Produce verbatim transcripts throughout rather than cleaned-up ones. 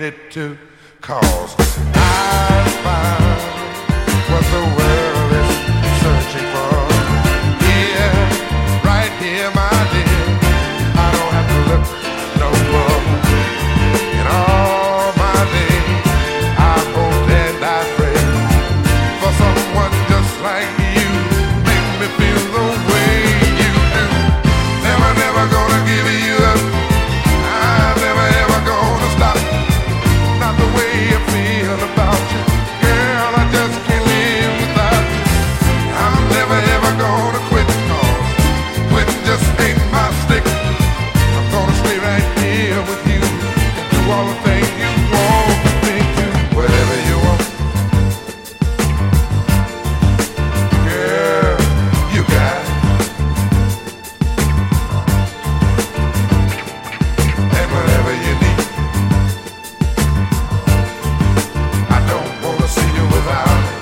needed to, 'cause I found what the world is searching for. Here, right here, my dear, I don't have to look no more. In all my days, I hope and I pray for someone just like you. Make me feel the way you do. Never, never gonna give you up. I'm never ever gonna stop. Not the way I feel about you, girl. I just can't live without you. I'm never ever gonna quit, 'cause quitting just ain't my stick. I'm gonna stay right here with you and do all the things you want me to. Whatever you want, girl, you got it. And whatever you need, I don't wanna see you without it.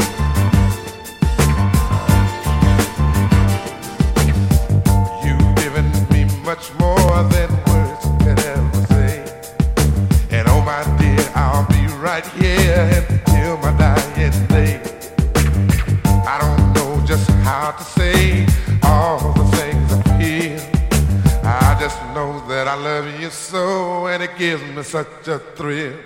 You've given me much more than words could ever say. And oh my dear, I'll be right here until my dying day. I don't know just how to say all the things I feel. I just know that I love you so, and it gives me such a thrill.